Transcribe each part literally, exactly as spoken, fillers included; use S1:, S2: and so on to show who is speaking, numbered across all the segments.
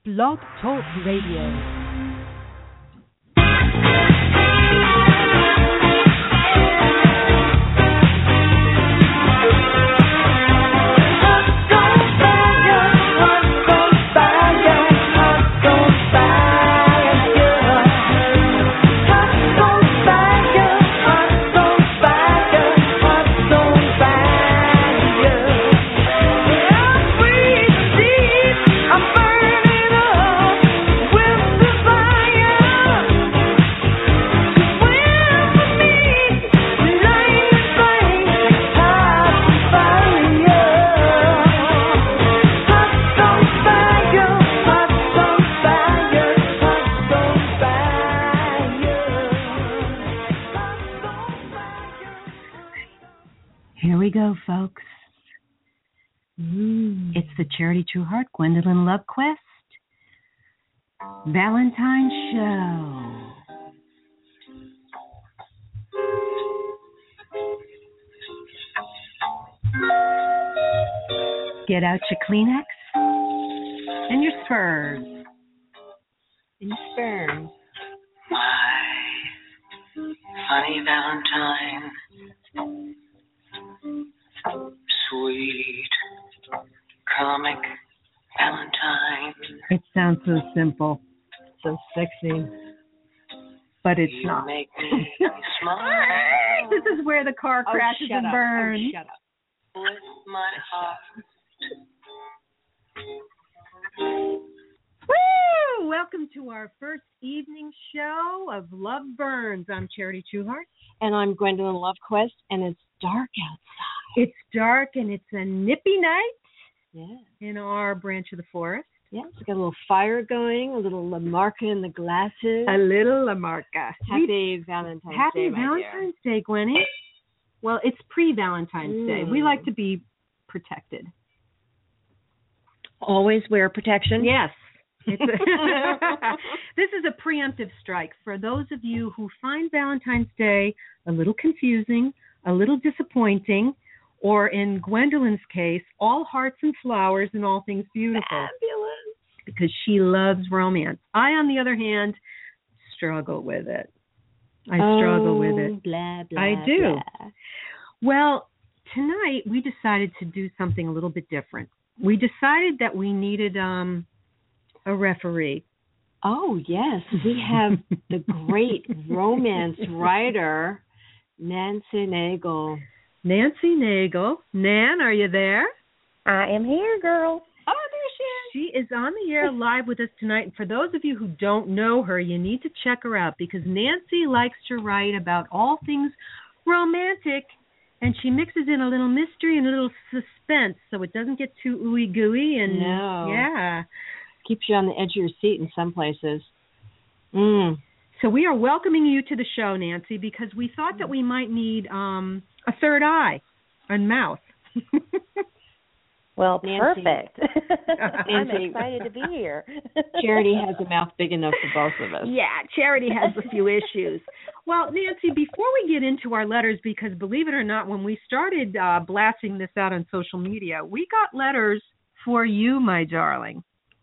S1: Blog Talk Radio. Go, folks. Mm. It's the Charity True Heart Gwendolyn Love Quest Valentine's Show. Get out your Kleenex and your spurs and your sperm.
S2: My funny Valentine. Sweet comic Valentine.
S1: It sounds so simple, so sexy, but it's
S2: you
S1: not.
S2: Make me smile.
S1: This is where the car crashes
S3: oh,
S1: and burns.
S3: Oh, shut up.
S2: With my heart.
S1: Woo! Welcome to our first evening show of Love Burns. I'm Charity Trueheart.
S3: And I'm Gwendolyn Lovequest, and it's dark outside.
S1: It's dark, and it's a nippy night
S3: yeah.
S1: in our branch of the forest.
S3: Yeah, it's got a little fire going, a little Lamarca in the glasses.
S1: A little Lamarca.
S3: Happy we, Valentine's
S1: Happy
S3: Day,
S1: Valentine's Day, Gwenny. Well, it's pre-Valentine's mm. Day. We like to be protected.
S3: Always wear protection?
S1: Yes. It's a this is a preemptive strike for those of you who find Valentine's Day a little confusing, a little disappointing, or in Gwendolyn's case, all hearts and flowers and all things beautiful.
S3: Fabulous.
S1: Because she loves romance. I, on the other hand, struggle with it. I
S3: oh,
S1: struggle with it.
S3: Blah, blah,
S1: I do.
S3: Blah.
S1: Well, tonight we decided to do something a little bit different. We decided that we needed um, a referee.
S3: Oh, yes. We have the great romance writer, Nancy Nagel.
S1: Nancy Nagel. Nan, are you there?
S4: I am here, girl.
S3: Oh, there
S1: she is. She is on the air live with us tonight. And for those of you who don't know her, you need to check her out because Nancy likes to write about all things romantic, and she mixes in a little mystery and a little suspense so it doesn't get too ooey gooey. And
S3: no.
S1: Yeah.
S3: Keeps you on the edge of your seat in some places. Mm.
S1: So we are welcoming you to the show, Nancy, because we thought that we might need um, a third eye and mouth.
S4: Well,
S3: Nancy.
S4: Perfect. I'm
S3: Nancy.
S4: excited to be here.
S3: Charity has a mouth big enough for both of us.
S1: Yeah, Charity has a few issues. Well, Nancy, before we get into our letters, because believe it or not, when we started uh, blasting this out on social media, we got letters for you, my darling.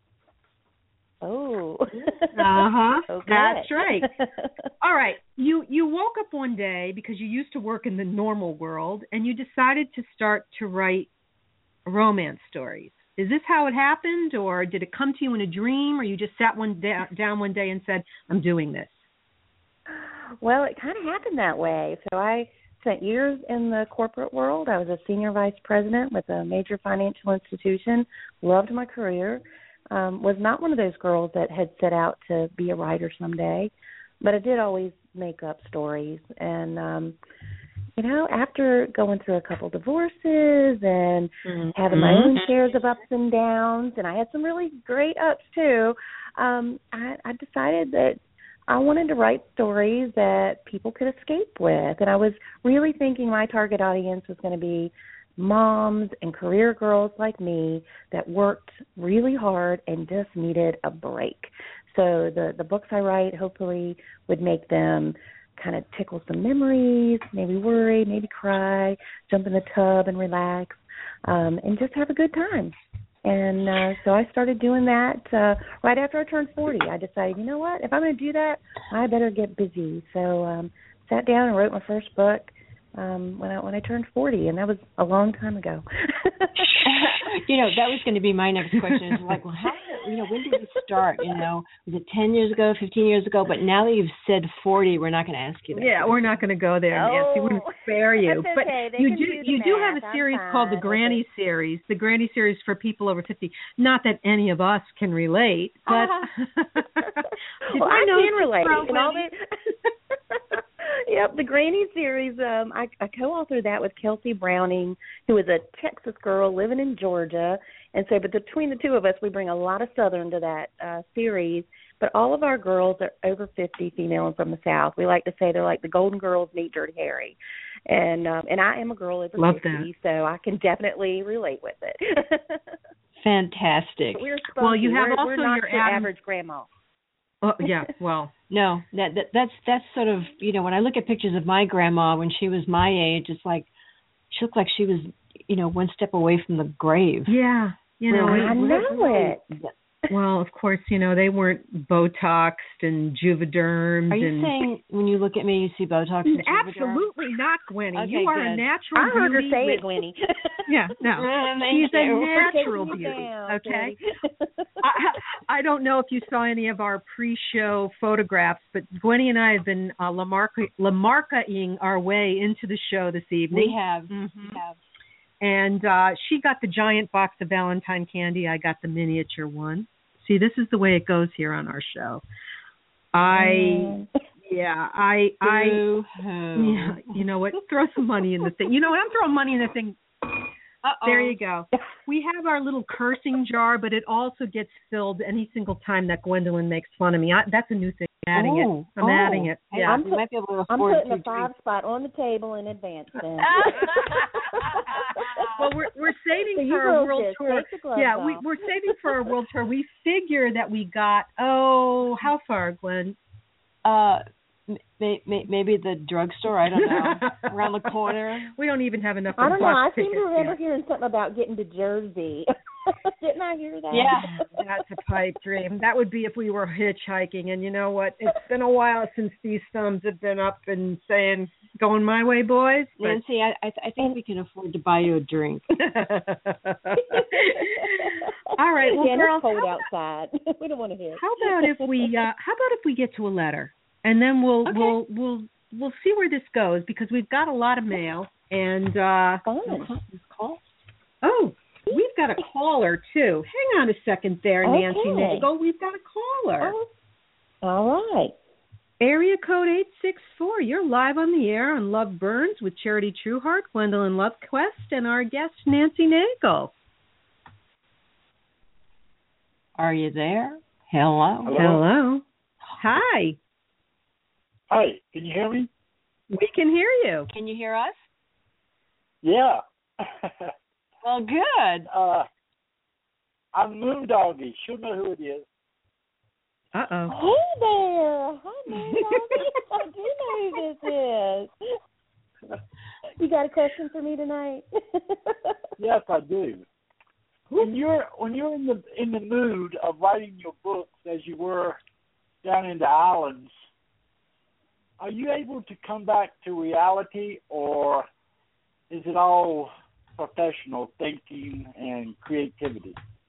S4: Oh.
S1: Uh-huh.
S4: Okay.
S1: That's right. All right. You you woke up one day because you used to work in the normal world and you decided to start to write romance stories. Is this how it happened, or did it come to you in a dream, or you just sat one da- down one day and said, I'm doing this?
S4: Well, it kind of happened that way. So I spent years in the corporate world. I was a senior vice president with a major financial institution, loved my career. Um, was not one of those girls that had set out to be a writer someday, but I did always make up stories. And, um, you know, after going through a couple divorces and mm-hmm. having my own shares of ups and downs, and I had some really great ups too, um, I, I decided that I wanted to write stories that people could escape with. And I was really thinking my target audience was going to be moms and career girls like me that worked really hard and just needed a break. So the, the books I write hopefully would make them kind of tickle some memories, maybe worry, maybe cry, jump in the tub and relax, um, and just have a good time. And uh, so I started doing that uh, right after I turned forty. I decided, you know what, if I'm going to do that, I better get busy. So um, sat down and wrote my first book um, when I when I turned forty, and that was a long time ago.
S3: You know, that was going to be my next question. It's like, well, how, you know, when did you start? You know, was it ten years ago, fifteen years ago? But now that you've said forty, we're not going to ask you that.
S1: Yeah, we're not going to go there, Nancy. We're going to spare you.
S4: That's
S1: but
S4: okay. They
S1: you
S4: can
S1: do,
S4: do the
S1: you do
S4: math.
S1: have a series
S4: I'm
S1: called the
S4: fine
S1: Granny
S4: with
S1: Series, the Granny Series for people over fifty. Not that any of us can relate, but did
S4: well,
S1: I,
S4: I
S1: know
S4: can relate.
S1: Well,
S4: And all that. Yep, the Granny series. Um, I, I co-authored that with Kelsey Browning, who is a Texas girl living in Georgia, and so, but between the two of us, we bring a lot of Southern to that uh, series. But all of our girls are over fifty, female and from the South. We like to say they're like the Golden Girls meet Dirty Harry, and um, and I am a girl over
S1: Love
S4: fifty, that. So I can definitely relate with it.
S3: Fantastic.
S4: We're
S1: well, you have
S4: we're,
S1: also
S4: we're not
S1: your
S4: your
S1: Adam,
S4: average grandma.
S1: Oh, yeah, well.
S3: No, that, that that's that's sort of, you know, when I look at pictures of my grandma when she was my age, it's like she looked like she was, you know, one step away from the grave.
S1: Yeah, you know,
S4: I know it.
S1: Well, of course, you know, they weren't Botoxed and Juvedermed.
S3: Are you
S1: and...
S3: saying when you look at me, you see Botox and Juvederm?
S1: Absolutely not, Gwenny.
S3: Okay,
S1: you are
S3: good.
S1: a natural
S4: I heard her
S1: beauty.
S4: say
S1: with...
S4: it, Gwenny.
S1: Yeah, no.
S3: Uh,
S1: She's
S3: you.
S1: a natural beauty,
S4: down,
S1: okay? I, I don't know if you saw any of our pre-show photographs, but Gwenny and I have been uh, Lamarca, Lamarca-ing our way into the show this evening.
S3: We have.
S1: Mm-hmm.
S3: We have.
S1: And uh, she got the giant box of Valentine candy. I got the miniature one. See, this is the way it goes here on our show. I, yeah, I, I, yeah, you know what? Throw some money in the thing. You know what? I'm throwing money in the thing. Uh-oh. There you go. We have our little cursing jar, but it also gets filled any single time that Gwendolyn makes fun of me. I, that's a new thing. I'm adding
S3: oh,
S1: it. I'm
S3: oh.
S1: adding it. Yeah.
S4: I'm,
S3: you might be able to
S4: I'm
S3: afford
S4: putting
S3: to
S4: a five
S3: drink.
S4: spot on the table in advance then.
S1: Well, we're we're saving
S4: so
S1: for our world tour. Yeah,
S4: off.
S1: we, we're saving for our world tour. We figure that we got, oh, how far, Gwen?
S3: Uh, may, may, maybe the drugstore. I don't know. Around the corner.
S1: We don't even have enough.
S4: I don't know. I seem
S1: tickets
S4: to remember
S1: yet.
S4: hearing something about getting to Jersey. Didn't I hear that?
S3: Yeah,
S1: that's a pipe dream. That would be if we were hitchhiking. And you know what? It's been a while since these thumbs have been up and saying, "Going my way, boys." But...
S3: Nancy, I I, I think we can afford to buy you a drink.
S1: All right, well,
S4: yeah,
S1: girl,
S4: it's cold
S1: how
S4: outside. We don't want to hit.
S1: How about if we? Uh, how about if we get to a letter, and then we'll
S3: okay.
S1: we'll we'll we'll see where this goes because we've got a lot of mail and. uh
S4: Fun.
S3: Call.
S1: Oh. We've got a caller, too. Hang on a second there,
S4: Okay.
S1: Nancy Nagel. We've got a caller.
S4: Oh. All right.
S1: Area code eight six four. You're live on the air on Love Burns with Charity Trueheart, Gwendolyn Lovequest, and our guest, Nancy Nagel.
S3: Are you there? Hello.
S5: Hello.
S1: Hello. Hi.
S5: Hi, can you hear me?
S1: We can hear you.
S3: Can you hear us?
S5: Yeah.
S3: Well, good.
S5: uh, I'm Moon Doggy. She'll know who it is.
S1: Uh-oh.
S4: Hey there. Hi, Moon Doggy. I do know who this is. You got a question for me tonight?
S5: Yes, I do. When you're when you're in the in the mood of writing your books, as you were down in the islands, are you able to come back to reality, or is it all professional thinking and creativity?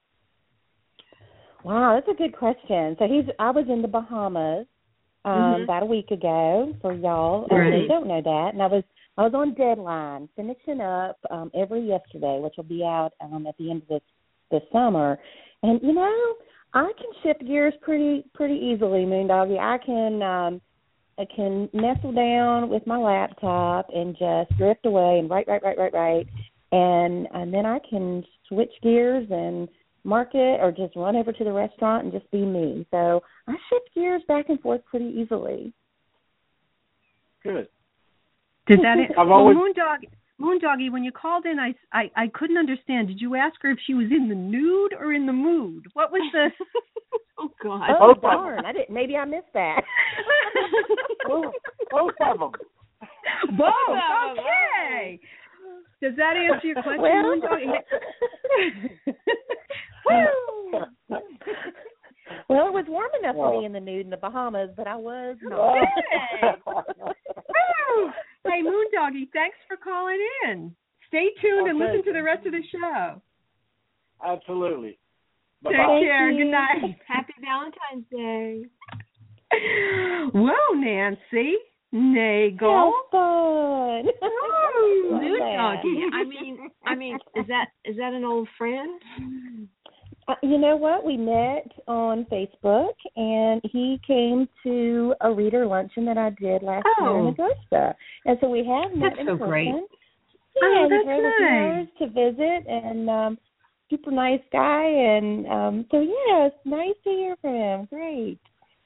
S4: Wow, that's a good question. So he's. I was in the Bahamas um,
S3: mm-hmm.
S4: about a week ago. For y'all
S1: right.
S4: who don't know that, and I was I was on deadline, finishing up um, every yesterday, which will be out um, at the end of this this summer. And you know, I can shift gears pretty pretty easily, Moon Doggy. I can um, I can nestle down with my laptop and just drift away and write, write, write, write, write. And and then I can switch gears and market or just run over to the restaurant and just be me. So I shift gears back and forth pretty easily.
S5: Good.
S1: Did that?
S5: I've
S1: well,
S5: always...
S1: Moon Doggy, Moon Doggy, when you called in, I, I, I couldn't understand. Did you ask her if she was in the nude or in the mood? What was the?
S3: Oh God!
S4: Oh darn! I didn't. Maybe I missed that.
S5: both, both of them.
S1: Both. Okay. Does that answer your question,
S4: Well,
S1: Moon Doggy? Woo!
S4: Well, it was warm enough
S5: Well.
S4: to be in the nude in the Bahamas, but I was not.
S1: Okay. Woo! Hey, Moondoggie, thanks for calling in. Stay tuned and
S5: Okay.
S1: listen to the rest of the show.
S5: Absolutely.
S1: Take
S5: Bye-bye.
S1: care.
S4: you.
S1: Good night.
S3: Happy Valentine's Day.
S1: Whoa, Nancy. Nagel.
S4: How fun!
S1: Woo.
S4: Love
S3: Nude
S4: that.
S3: doggy. I mean, I mean, is that is that an old friend?
S4: Uh, you know what? We met on Facebook, and he came to a reader luncheon that I did last year
S1: Oh.
S4: in Augusta, and so we have met
S1: That's
S4: in
S1: so
S4: person.
S1: great.
S4: Yeah,
S1: Oh,
S4: he
S1: that's
S4: drove a few
S1: nice.
S4: hours to visit, and um, super nice guy, and um, so yeah, it's nice to hear from him. Great.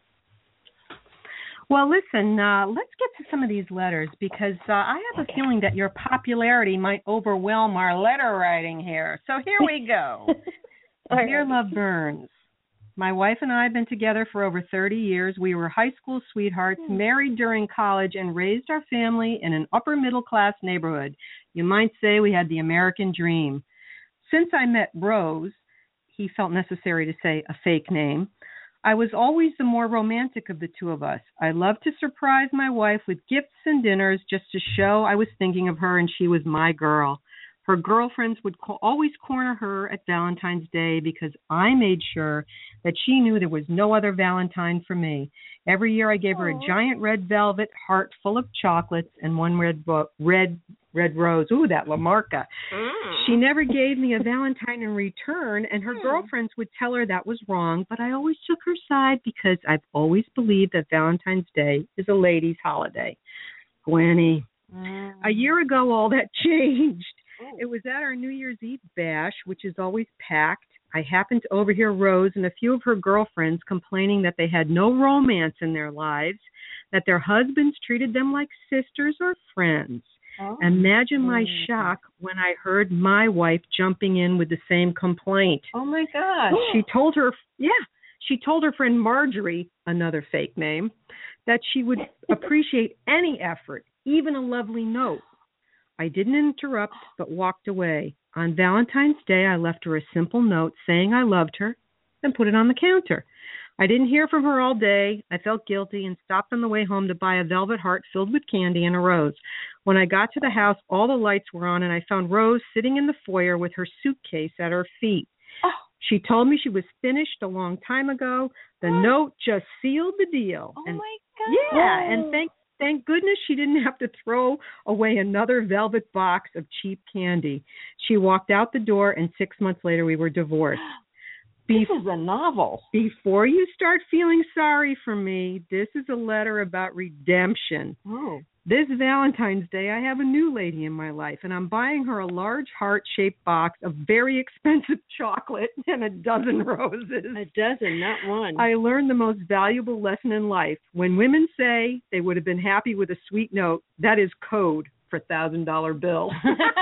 S1: Well, listen, uh, let's get to some of these letters because uh, I have a feeling that your popularity might overwhelm our letter writing here. So here we go.
S4: All
S1: Dear
S4: right.
S1: Love Burns, my wife and I have been together for over thirty years. We were high school sweethearts, married during college, and raised our family in an upper middle class neighborhood. You might say we had the American dream. Since I met Rose, he felt necessary to say a fake name, I was always the more romantic of the two of us. I loved to surprise my wife with gifts and dinners just to show I was thinking of her and she was my girl. Her girlfriends would co- always corner her at Valentine's Day because I made sure that she knew there was no other Valentine for me. Every year I gave her a giant red velvet heart full of chocolates and one red bo- red red rose. Ooh, that La Marca.
S3: Mm.
S1: She never gave me a Valentine in return, and her girlfriends would tell her that was wrong, but I always took her side because I've always believed that Valentine's Day is a ladies' holiday. Gwenny.
S3: Mm.
S1: A year ago, all that changed. It was at our New Year's Eve bash, which is always packed. I happened to overhear Rose and a few of her girlfriends complaining that they had no romance in their lives, that their husbands treated them like sisters or friends.
S3: Oh.
S1: Imagine my
S3: Mm.
S1: shock when I heard my wife jumping in with the same complaint.
S3: Oh my gosh.
S1: She told her, yeah, she told her friend Marjorie, another fake name, that she would appreciate any effort, even a lovely note. I didn't interrupt, but walked away. On Valentine's Day, I left her a simple note saying I loved her and put it on the counter. I didn't hear from her all day. I felt guilty and stopped on the way home to buy a velvet heart filled with candy and a rose. When I got to the house, all the lights were on, and I found Rose sitting in the foyer with her suitcase at her feet.
S3: Oh.
S1: She told me she was finished a long time ago. The
S3: What?
S1: note just sealed the deal.
S3: Oh
S1: and
S3: my god.
S1: yeah, and thank thank goodness she didn't have to throw away another velvet box of cheap candy. She walked out the door, and six months later we were divorced.
S3: This is a novel.
S1: Before you start feeling sorry for me, this is a letter about redemption.
S3: Oh.
S1: This Valentine's Day, I have a new lady in my life, and I'm buying her a large heart-shaped box of very expensive chocolate and a dozen roses.
S3: A dozen, not one.
S1: I learned the most valuable lesson in life. When women say they would have been happy with a sweet note, that is code for one thousand dollar bill.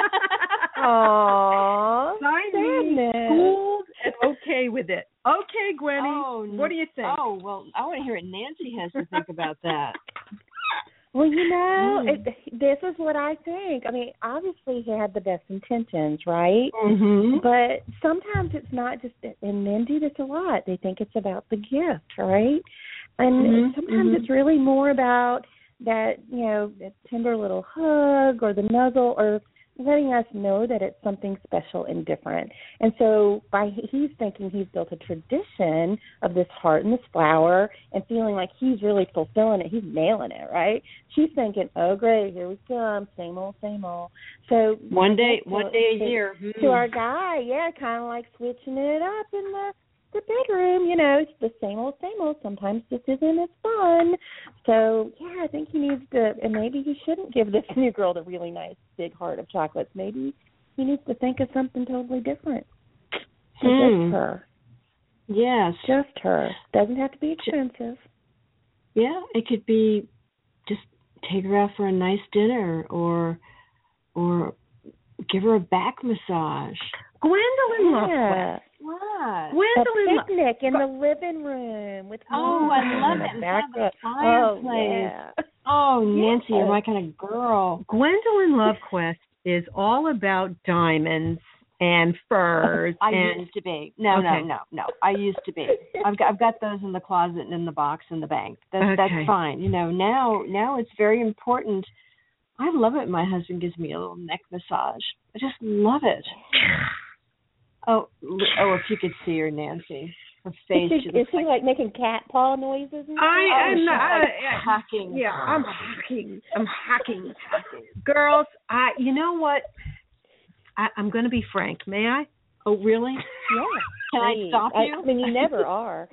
S4: Aww.
S1: Sign me,
S4: sadness.
S1: schooled and okay with it. Okay, Gwenny,
S3: Oh,
S1: what do you think?
S3: Oh, well, I want to hear what Nancy has to think about that.
S4: Well, you know,
S3: Mm.
S4: it, this is what I think. I mean, obviously he had the best intentions, right?
S1: Mm-hmm.
S4: But sometimes it's not just, and men do this a lot. They think it's about the gift, right? And
S1: Mhm,
S4: sometimes
S1: mhm.
S4: it's really more about that, you know, that tender little hug or the nuzzle or letting us know that it's something special and different. And so by he's thinking he's built a tradition of this heart and this flower and feeling like he's really fulfilling it. He's nailing it, right? She's thinking, oh, great, here we come, same old, same old. So
S3: One day,
S4: to-
S3: one day a
S4: to-
S3: year.
S4: To
S3: Mm.
S4: our guy, yeah, kind of like switching it up in the the bedroom, you know, it's the same old, same old. Sometimes this isn't as fun. So, yeah, I think he needs to, and maybe he shouldn't give this new girl the really nice big heart of chocolates. Maybe he needs to think of something totally different. For
S3: Hmm.
S4: just her.
S3: Yes.
S4: Just her. Doesn't have to be expensive.
S3: Yeah, it could be just take her out for a nice dinner or or give her a back massage.
S1: Gwendolyn Lovequist.
S4: Yeah.
S3: What?
S4: A
S1: Gwendolyn Lo-
S4: picnic in the living room with
S3: Oh, I
S4: music
S3: love
S4: in
S3: it.
S4: the
S3: And have the
S4: background.
S3: fireplace.
S4: Oh, yeah.
S3: Oh, Nancy, you're
S4: Yes.
S3: my kind of girl.
S1: Gwendolyn Lovequist is all about diamonds and furs.
S3: I
S1: and,
S3: used to be. No,
S1: okay.
S3: no, no, no. I used to be. I've got I've got those in the closet and in the box in the bank. That's
S1: Okay.
S3: that's fine. You know, now now it's very important. I love it. My husband gives me a little neck massage. I just love it. Oh, oh! If you could see her, Nancy, her face.
S4: Is she, is she like, like making cat paw noises? And
S1: I am not
S3: like hacking.
S1: Yeah, I'm hacking. I'm hacking. Girls, I. You know what? I, I'm going to be frank. May I?
S3: Oh, really?
S4: Yeah.
S3: Can
S4: please.
S3: I stop you?
S4: I, I mean, you never are.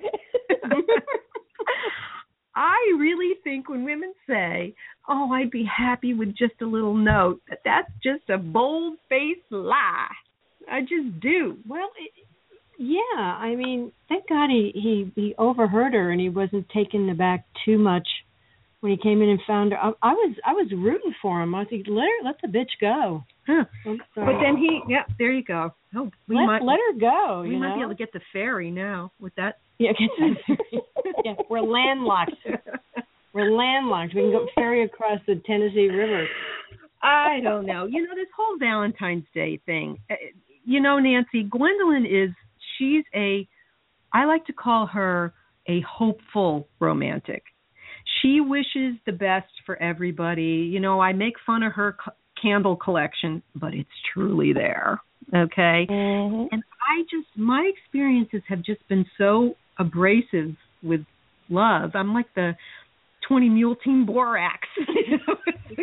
S1: I really think when women say, "Oh, I'd be happy with just a little note," that that's just a bold-faced lie. I just do.
S3: Well, it, yeah. I mean, thank God he, he, he overheard her and he wasn't taken aback too much when he came in and found her. I, I was I was rooting for him. I was like, let her, let the bitch go.
S1: Huh. But then he, yeah, there you go. Oh, we
S3: let,
S1: might
S3: let her go.
S1: We
S3: you
S1: might
S3: know?
S1: be able to get the ferry now with that.
S3: Yeah, get the ferry. Yeah, we're landlocked. We're landlocked. We can go ferry across the Tennessee River.
S1: I don't know. You know, this whole Valentine's Day thing. You know, Nancy, Gwendolyn is, she's a, I like to call her a hopeful romantic. She wishes the best for everybody. You know, I make fun of her c- candle collection, but it's truly there. Okay?
S4: Mm-hmm.
S1: And I just, my experiences have just been so abrasive with love. I'm like the twenty Mule Team Borax. You know?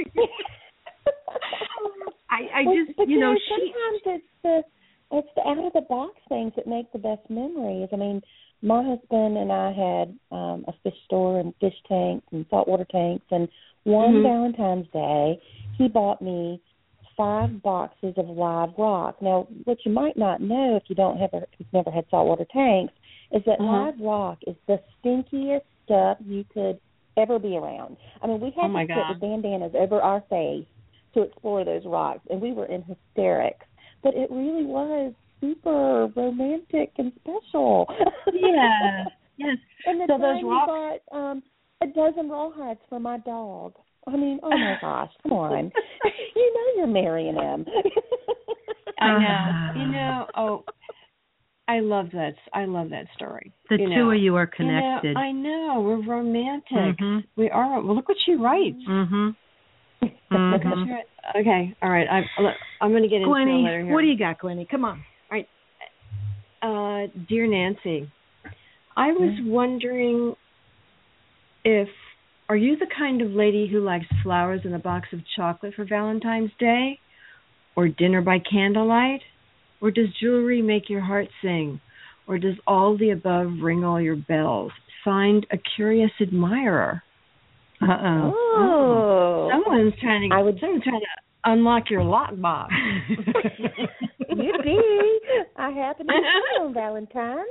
S1: I, I just,
S4: but,
S1: you know,
S4: sometimes
S1: she...
S4: it's the, it's the out-of-the-box things that make the best memories. I mean, my husband and I had um, a fish store and fish tanks and saltwater tanks, and one
S3: mm-hmm.
S4: Valentine's Day, he bought me five boxes of live rock. Now, what you might not know if you don't have, a, if you've never had saltwater tanks, is that
S3: uh-huh.
S4: live rock is the stinkiest stuff you could ever be around. I mean, we had
S3: oh
S4: to
S3: God.
S4: put the bandanas over our face to explore those rocks, and we were in hysterics. But it really was super romantic and special.
S3: Yeah. Yes.
S4: And the
S3: so
S4: time
S3: those
S4: he
S3: rocks...
S4: bought um, a dozen rawhides for my dog. I mean, oh my gosh, come on. You know you're marrying him.
S3: I know. You know, oh, I love that. I love that story.
S1: The
S3: you
S1: two
S3: know.
S1: of you are connected.
S3: You know, I know. We're romantic.
S1: Mm-hmm.
S3: We are. Well, look what she writes.
S1: Mm-hmm.
S3: Mm-hmm. Okay. All right. I, I'm going to get into
S1: Gwenny,
S3: a letter here.
S1: what do you got, Gwenny? Come on.
S3: All right. Uh, dear Nancy, I was mm-hmm. wondering if, are you the kind of lady who likes flowers and a box of chocolate for Valentine's Day? Or dinner by candlelight? Or does jewelry make your heart sing? Or does all the above ring all your bells? Signed, a curious admirer. Uh-oh.
S4: Oh.
S3: Someone's trying to,
S4: I would,
S3: someone's trying to unlock your lockbox.
S4: You see, I happen to be free on Valentine's.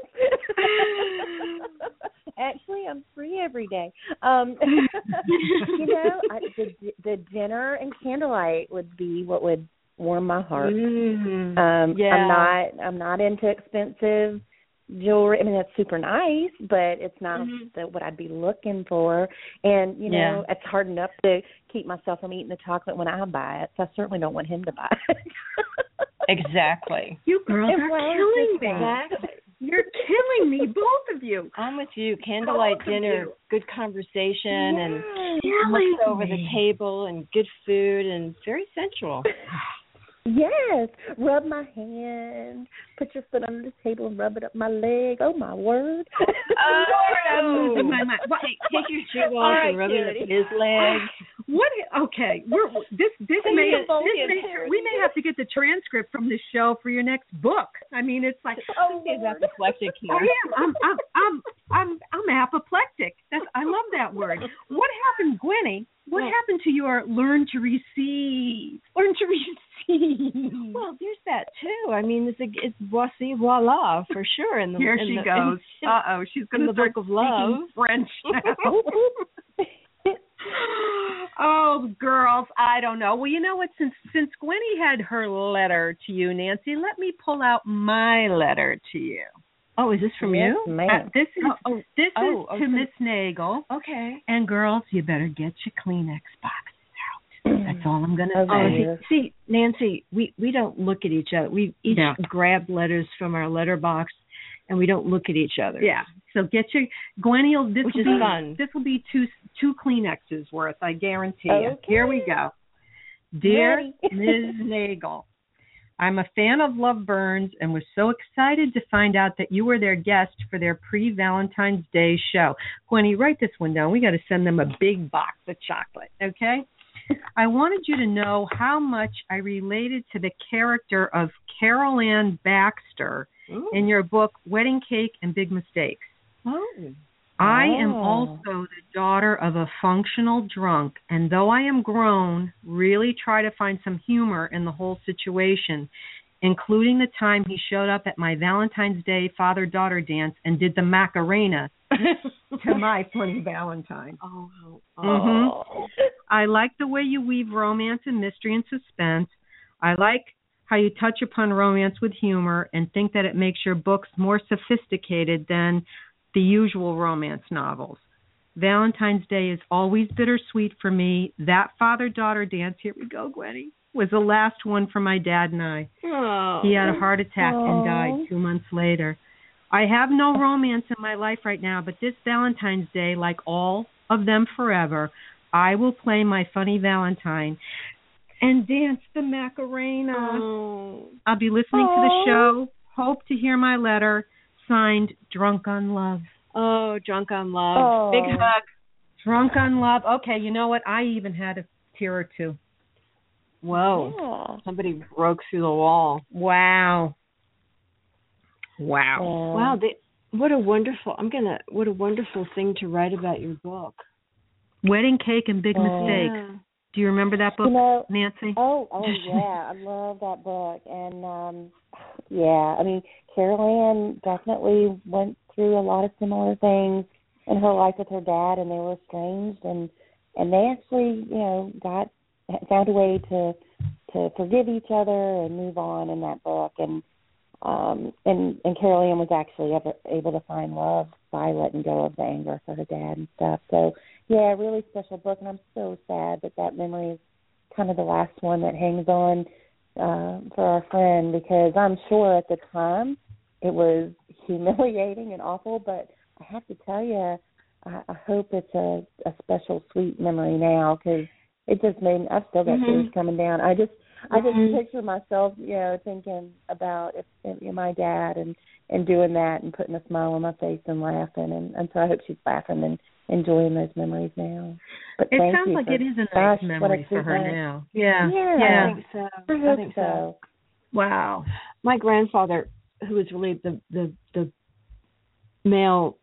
S4: Actually, I'm free every day. Um, you know, I, the, the dinner and candlelight would be what would warm my heart.
S3: Mm,
S4: um,
S3: yeah.
S4: I'm not. I'm not into expensive jewelry. I mean, that's super nice, but it's not
S3: mm-hmm.
S4: the, what I'd be looking for. And, you know,
S3: yeah.
S4: it's hard enough to keep myself from eating the chocolate when I buy it, so I certainly don't want him to buy it.
S3: Exactly.
S1: You girls
S4: and
S1: are
S4: well,
S1: killing me.
S3: Exactly.
S1: You're killing me, both of you.
S3: I'm with you. Candlelight
S1: both
S3: dinner, good conversation,
S4: yes.
S3: and
S1: Killing
S3: looks over
S1: me.
S3: the table, and good food, and very sensual.
S4: Yes, rub my hand, put your foot under the table and rub it up my leg. Oh, my word.
S1: Oh, Lord, I'm losing my mind. What,
S3: Take, take your shoe off
S1: right,
S3: and rub it up his leg.
S1: What? Okay, we're this this
S3: Please
S1: may,
S3: don't
S1: this
S3: be
S1: may
S3: embarrassed.
S1: we may have to get the transcript from this show for your next book. I mean, it's like
S4: Oh,
S3: He's
S4: Lord.
S3: apoplectic here.
S1: I am. I'm I'm I'm I'm I'm apoplectic. That's I love that word. What happened, Gwenny? What
S3: Well,
S1: happened to your learn to receive? Learn to receive.
S3: Well, there's that too. I mean, it's a, it's voici voila for sure. In the,
S1: Here
S3: in
S1: she
S3: the,
S1: goes.
S3: In,
S1: Uh oh, she's going
S3: in
S1: to
S3: the
S1: start
S3: book of love.
S1: speaking French now. Oh, girls, I don't know. Well, you know what? Since since Gwenny had her letter to you, Nancy, let me pull out my letter to you.
S3: Oh, is this from
S4: Yes,
S3: you?
S4: ma'am.
S1: Uh, this is
S3: Oh, oh,
S1: this
S3: oh,
S1: is to
S3: okay.
S1: Miss Nagel.
S3: Okay.
S1: And girls, you better get your Kleenex boxes out. That's all I'm going to
S3: Oh,
S1: say.
S3: see, see, Nancy, we, we don't look at each other. We each
S1: Yeah.
S3: grab letters from our letterbox, and we don't look at each other.
S1: Yeah. So get your Gwenny. This
S3: Which
S1: will
S3: is
S1: be
S3: fun.
S1: This will be two two Kleenexes worth. I guarantee you.
S4: Okay.
S1: Here we go. Dear
S4: Ready.
S1: Miz Nagel, I'm a fan of Love Burns and was so excited to find out that you were their guest for their pre-Valentine's Day show. Gwenny, write this one down. We got to send them a big box of chocolate, okay? I wanted you to know how much I related to the character of Carol Ann Baxter
S3: Ooh.
S1: in your book, Wedding Cake and Big Mistakes.
S3: Oh.
S1: I am
S4: Oh.
S1: also the daughter of a functional drunk, and though I am grown, really try to find some humor in the whole situation, including the time he showed up at my Valentine's Day father-daughter dance and did the Macarena to my funny Valentine.
S3: Oh. Oh.
S1: Mm-hmm. I like the way you weave romance and mystery and suspense. I like how you touch upon romance with humor and think that it makes your books more sophisticated than the usual romance novels. Valentine's Day is always bittersweet for me. That father-daughter dance, here we go, Gwenny, was the last one for my dad and I.
S3: Oh.
S1: He had a heart attack
S4: Oh.
S1: and died two months later. I have no romance in my life right now, but this Valentine's Day, like all of them forever, I will play my funny Valentine and dance the Macarena.
S3: Oh.
S1: I'll be listening to the
S4: Oh.
S1: show. Hope to hear my letter. Signed, Drunk on Love.
S3: Oh, Drunk on Love.
S4: Oh.
S3: Big hug.
S1: Drunk on Love. Okay, you know what? I even had a tear or two.
S3: Whoa.
S4: Yeah.
S3: Somebody broke through the wall.
S1: Wow. Wow.
S4: Yeah.
S3: Wow, they, what a wonderful, I'm going to, what a wonderful thing to write about your book.
S1: Wedding Cake and Big
S4: Yeah.
S1: Mistakes. Do you remember that book,
S4: You know,
S1: Nancy?
S4: Oh, oh yeah, I love that book, and um, yeah, I mean, Carol Ann definitely went through a lot of similar things in her life with her dad, and they were estranged, and and they actually, you know, got found a way to to forgive each other and move on in that book, and um, and and Carol Ann was actually ever able to find love by letting go of the anger for her dad and stuff. So yeah, really special book, and I'm so sad that that memory is kind of the last one that hangs on uh, for our friend, because I'm sure at the time it was humiliating and awful, but I have to tell you, I, I hope it's a, a special, sweet memory now, because it just made, I've still got
S3: Mhm.
S4: tears coming down. I just, I just
S3: Mhm.
S4: picture myself, you know, thinking about if, if, you know, my dad and, and doing that and putting a smile on my face and laughing, and, and so I hope she's laughing and enjoying those memories now. But
S1: It
S4: thank
S1: sounds
S4: you
S1: like
S4: for,
S1: it is a nice
S4: gosh, what a
S1: memory for
S4: sweet
S1: her
S4: life.
S1: now. Yeah.
S4: Yeah.
S1: Yeah.
S3: I think so.
S4: I hope
S3: think
S4: so.
S1: Wow.
S3: My grandfather, who was really the the the male,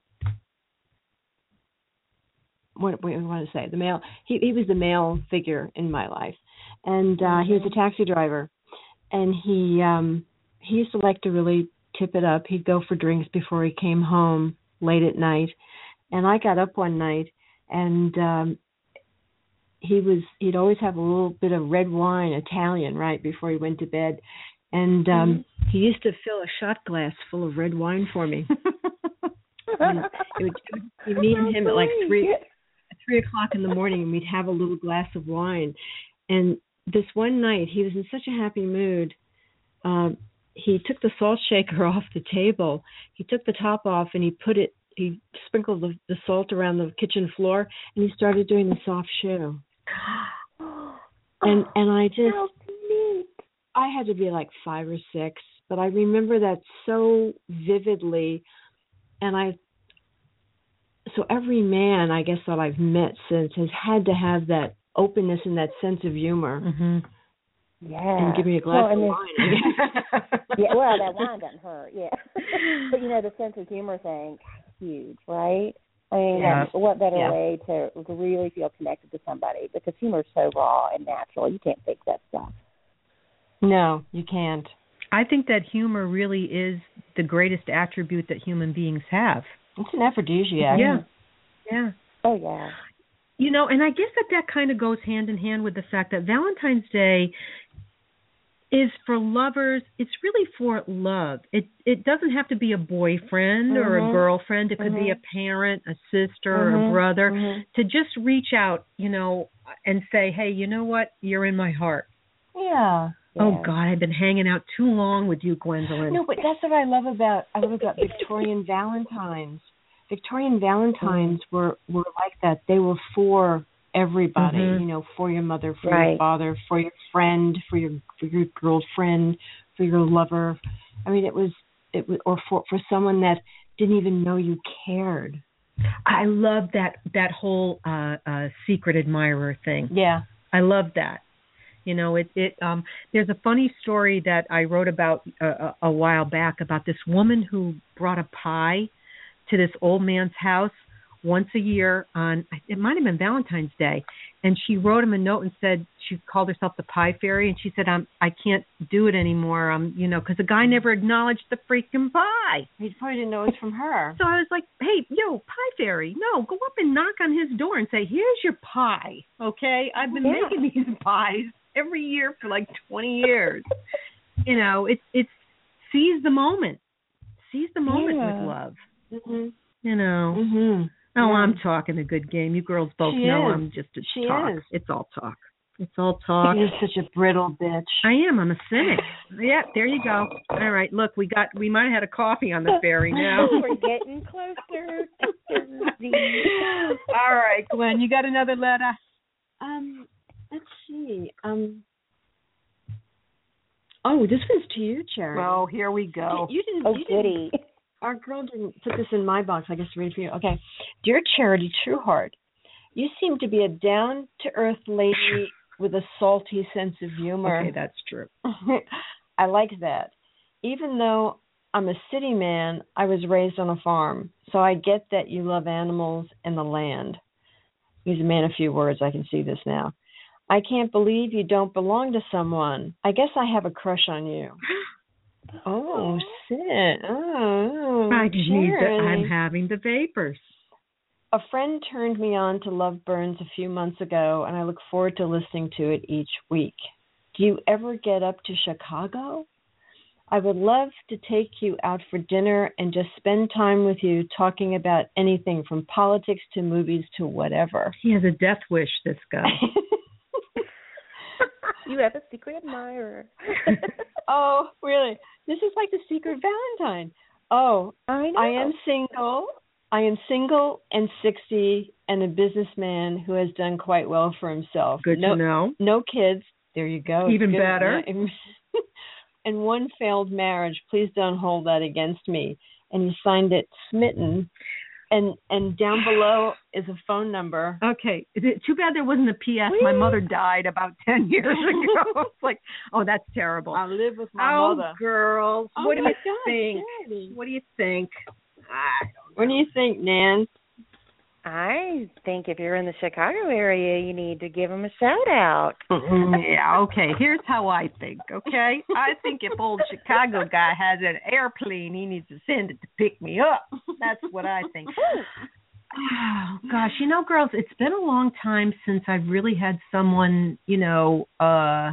S3: what what do you want to say? The male. He he was the male figure in my life, and uh, he was a taxi driver, and he um he used to like to really tip it up. He'd go for drinks before he came home late at night, and I got up one night and. um He was. He'd always have a little bit of red wine, Italian, right before he went to bed, and um mm-hmm. he used to fill a shot glass full of red wine for me. And it would, it would be me and him at like three three o'clock in the morning, and we'd have a little glass of wine. And this one night, he was in such a happy mood. Um, he took the salt shaker off the table. He took the top off, and he put it. He sprinkled the, the salt around the kitchen floor, and he started doing the soft shoe. And and I just, I had to be like five or six, but I remember that so vividly. And I, so every man, I guess, that I've met since has had to have that openness and that sense of humor.
S1: Mm-hmm.
S4: Yeah.
S3: And give me a glass
S4: well,
S3: of wine.
S4: Yeah, well, that wine doesn't hurt, yeah. But, you know, the sense of humor thing, huge, right? I mean,
S1: Yeah.
S4: what better
S3: Yeah.
S4: way to, to really feel connected to somebody? Because humor is so raw and natural. You can't fake that stuff.
S3: No, you can't.
S1: I think that humor really is the greatest attribute that human beings have.
S3: It's an aphrodisiac.
S1: Yeah. Yeah.
S4: Oh, yeah.
S1: You know, and I guess that that kind of goes hand in hand with the fact that Valentine's Day is for lovers. It's really for love. It it doesn't have to be a boyfriend mm-hmm. or a girlfriend. It could mm-hmm. be a parent, a sister, mm-hmm. or a brother. Mm-hmm. To just reach out, you know, and say, hey, you know what? You're in my heart.
S3: Yeah.
S1: Oh,
S3: yeah.
S1: God, I've been hanging out too long with you, Gwendolyn.
S3: No, but that's what I love about I love about Victorian Valentines. Victorian Valentines mm-hmm. were, were like that. They were for everybody, mm-hmm. you know, for your mother, for
S4: right.
S3: your father, for your friend, for your for your girlfriend, for your lover. I mean, it was it was, or for for someone that didn't even know you cared.
S1: I love that that whole uh, uh, secret admirer thing.
S3: Yeah,
S1: I love that. You know, it, it um, there's a funny story that I wrote about uh, a while back about this woman who brought a pie to this old man's house once a year on, it might have been Valentine's Day, and she wrote him a note and said, she called herself the Pie Fairy, and she said, I'm, I can't do it anymore, um, you know, because the guy never acknowledged the freaking pie.
S3: He probably didn't know it was from her.
S1: So I was like, hey, yo, Pie Fairy, no, go up and knock on his door and say, here's your pie, okay? I've been
S4: yeah.
S1: making these pies every year for like twenty years. You know, it's it's seize the moment. Seize the moment
S3: yeah.
S1: with love.
S3: Mm-hmm.
S1: You know.
S3: Mm-hmm.
S1: Oh,
S3: yeah.
S1: I'm talking a good game. You girls both
S3: she
S1: know
S3: is.
S1: I'm just a
S3: she
S1: talk.
S3: Is.
S1: It's all talk. It's all talk.
S3: You're such a brittle bitch.
S1: I am. I'm a cynic. Yeah, there you go. All right, look, we got. We might have had a coffee on the ferry now.
S4: We're getting closer.
S1: All right, Gwen, you got another letter?
S3: Um, let's see. Um. Oh, this one's to you, Charity.
S1: Oh, here we go.
S3: You, you didn't.
S4: Oh,
S3: you
S4: goody.
S3: Didn't, our girl didn't put this in my box. I guess to read for you. Okay. Dear Charity Trueheart, you seem to be a down-to-earth lady with a salty sense of humor.
S1: Okay, that's true.
S3: I like that. Even though I'm a city man, I was raised on a farm, so I get that you love animals and the land. He's a man of few words. I can see this now. I can't believe you don't belong to someone. I guess I have a crush on you. Oh, sit. Oh,
S1: I just need the,
S3: Charity.
S1: I'm having the vapors.
S3: A friend turned me on to Love Burns a few months ago, and I look forward to listening to it each week. Do you ever get up to Chicago? I would love to take you out for dinner and just spend time with you talking about anything from politics to movies to whatever.
S1: He has a death wish, this guy.
S4: You have a secret admirer.
S3: Oh, really? This is like the secret Valentine. Oh,
S4: I know.
S3: I am single. I am single and sixty and a businessman who has done quite well for himself.
S1: Good
S3: no,
S1: to know.
S3: No kids. There you go.
S1: Even
S3: Good.
S1: better.
S3: And one failed marriage. Please don't hold that against me. And he signed it Smitten. And and down below is a phone number.
S1: Okay. Is it too bad there wasn't a P S? Whee! My mother died about ten years ago. It's like, oh, that's terrible.
S3: I live with my
S1: oh,
S3: mother.
S1: girls.
S3: Oh,
S1: what do you
S3: God,
S1: think?
S3: Daddy.
S1: What do you think? I don't know.
S3: What do you think, Nan?
S4: I think if you're in the Chicago area, you need to give them a shout out.
S1: Yeah, okay. Here's how I think, okay? I think if old Chicago guy has an airplane, he needs to send it to pick me up. That's what I think. Oh, gosh, you know, girls, it's been a long time since I've really had someone, you know, uh,